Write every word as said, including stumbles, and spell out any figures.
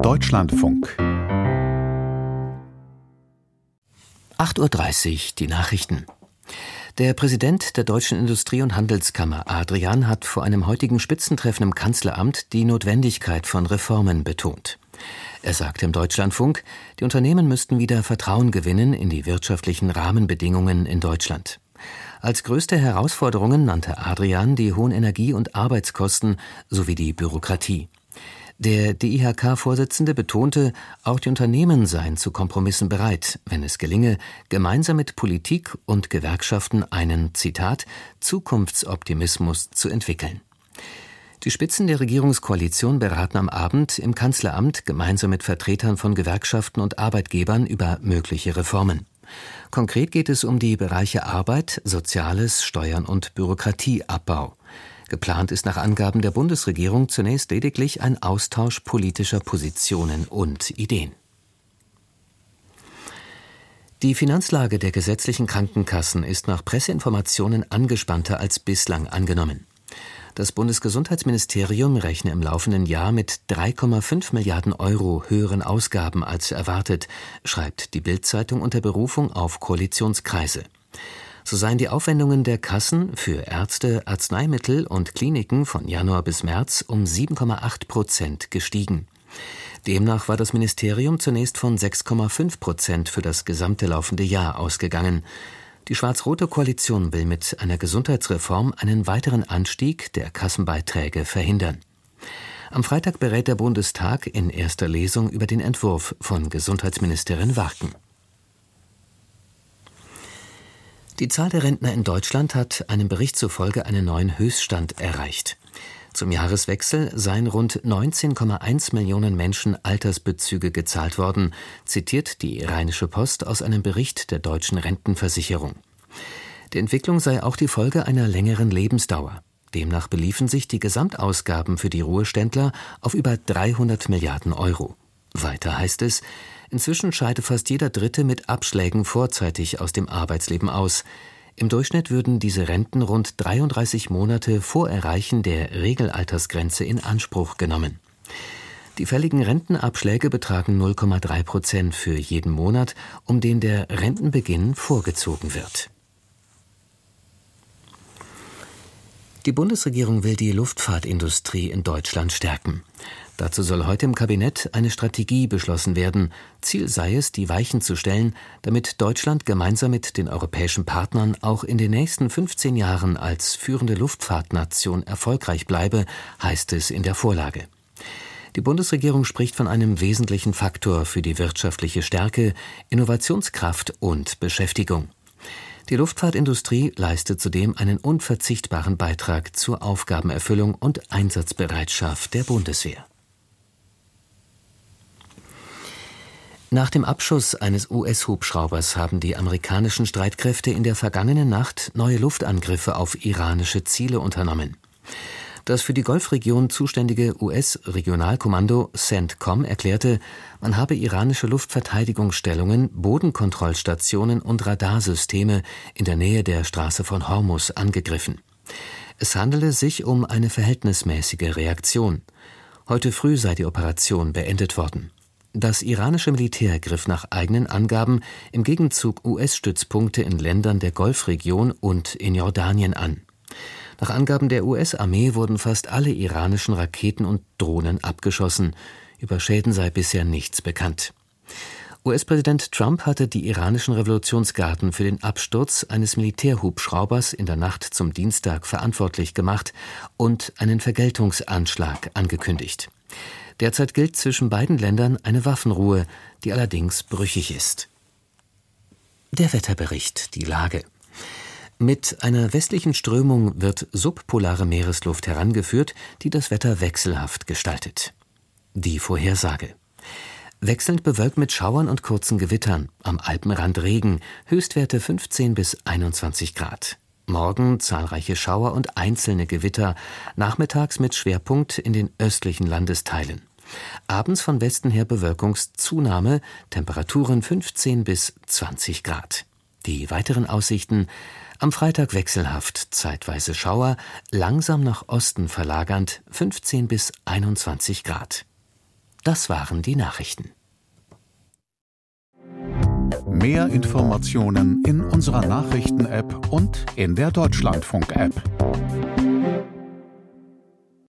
Deutschlandfunk. acht Uhr dreißig, die Nachrichten. Der Präsident der Deutschen Industrie- und Handelskammer, Adrian, hat vor einem heutigen Spitzentreffen im Kanzleramt die Notwendigkeit von Reformen betont. Er sagte im Deutschlandfunk, die Unternehmen müssten wieder Vertrauen gewinnen in die wirtschaftlichen Rahmenbedingungen in Deutschland. Als größte Herausforderungen nannte Adrian die hohen Energie- und Arbeitskosten sowie die Bürokratie. Der D I H K-Vorsitzende betonte, auch die Unternehmen seien zu Kompromissen bereit, wenn es gelinge, gemeinsam mit Politik und Gewerkschaften einen, Zitat, Zukunftsoptimismus zu entwickeln. Die Spitzen der Regierungskoalition beraten am Abend im Kanzleramt gemeinsam mit Vertretern von Gewerkschaften und Arbeitgebern über mögliche Reformen. Konkret geht es um die Bereiche Arbeit, Soziales, Steuern und Bürokratieabbau. Geplant ist nach Angaben der Bundesregierung zunächst lediglich ein Austausch politischer Positionen und Ideen. Die Finanzlage der gesetzlichen Krankenkassen ist nach Presseinformationen angespannter als bislang angenommen. Das Bundesgesundheitsministerium rechne im laufenden Jahr mit drei Komma fünf Milliarden Euro höheren Ausgaben als erwartet, schreibt die Bild-Zeitung unter Berufung auf Koalitionskreise. So seien die Aufwendungen der Kassen für Ärzte, Arzneimittel und Kliniken von Januar bis März um sieben Komma acht Prozent gestiegen. Demnach war das Ministerium zunächst von sechs Komma fünf Prozent für das gesamte laufende Jahr ausgegangen. Die schwarz-rote Koalition will mit einer Gesundheitsreform einen weiteren Anstieg der Kassenbeiträge verhindern. Am Freitag berät der Bundestag in erster Lesung über den Entwurf von Gesundheitsministerin Warken. Die Zahl der Rentner in Deutschland hat einem Bericht zufolge einen neuen Höchststand erreicht. Zum Jahreswechsel seien rund neunzehn Komma eins Millionen Menschen Altersbezüge gezahlt worden, zitiert die Rheinische Post aus einem Bericht der Deutschen Rentenversicherung. Die Entwicklung sei auch die Folge einer längeren Lebensdauer. Demnach beliefen sich die Gesamtausgaben für die Ruheständler auf über dreihundert Milliarden Euro. Weiter heißt es, inzwischen scheide fast jeder Dritte mit Abschlägen vorzeitig aus dem Arbeitsleben aus. Im Durchschnitt würden diese Renten rund dreiunddreißig Monate vor Erreichen der Regelaltersgrenze in Anspruch genommen. Die fälligen Rentenabschläge betragen null Komma drei Prozent für jeden Monat, um den der Rentenbeginn vorgezogen wird. Die Bundesregierung will die Luftfahrtindustrie in Deutschland stärken. Dazu soll heute im Kabinett eine Strategie beschlossen werden. Ziel sei es, die Weichen zu stellen, damit Deutschland gemeinsam mit den europäischen Partnern auch in den nächsten fünfzehn Jahren als führende Luftfahrtnation erfolgreich bleibe, heißt es in der Vorlage. Die Bundesregierung spricht von einem wesentlichen Faktor für die wirtschaftliche Stärke, Innovationskraft und Beschäftigung. Die Luftfahrtindustrie leistet zudem einen unverzichtbaren Beitrag zur Aufgabenerfüllung und Einsatzbereitschaft der Bundeswehr. Nach dem Abschuss eines U S-Hubschraubers haben die amerikanischen Streitkräfte in der vergangenen Nacht neue Luftangriffe auf iranische Ziele unternommen. Das für die Golfregion zuständige U S-Regionalkommando CENTCOM erklärte, man habe iranische Luftverteidigungsstellungen, Bodenkontrollstationen und Radarsysteme in der Nähe der Straße von Hormuz angegriffen. Es handele sich um eine verhältnismäßige Reaktion. Heute früh sei die Operation beendet worden. Das iranische Militär griff nach eigenen Angaben im Gegenzug U S-Stützpunkte in Ländern der Golfregion und in Jordanien an. Nach Angaben der U S-Armee wurden fast alle iranischen Raketen und Drohnen abgeschossen. Über Schäden sei bisher nichts bekannt. U S-Präsident Trump hatte die iranischen Revolutionsgarden für den Absturz eines Militärhubschraubers in der Nacht zum Dienstag verantwortlich gemacht und einen Vergeltungsanschlag angekündigt. Derzeit gilt zwischen beiden Ländern eine Waffenruhe, die allerdings brüchig ist. Der Wetterbericht, die Lage. Mit einer westlichen Strömung wird subpolare Meeresluft herangeführt, die das Wetter wechselhaft gestaltet. Die Vorhersage. Wechselnd bewölkt mit Schauern und kurzen Gewittern, am Alpenrand Regen, Höchstwerte fünfzehn bis einundzwanzig Grad. Morgen zahlreiche Schauer und einzelne Gewitter, nachmittags mit Schwerpunkt in den östlichen Landesteilen. Abends von Westen her Bewölkungszunahme, Temperaturen fünfzehn bis zwanzig Grad. Die weiteren Aussichten: am Freitag wechselhaft, zeitweise Schauer, langsam nach Osten verlagernd, fünfzehn bis einundzwanzig Grad. Das waren die Nachrichten. Mehr Informationen in unserer Nachrichten-App und in der Deutschlandfunk-App.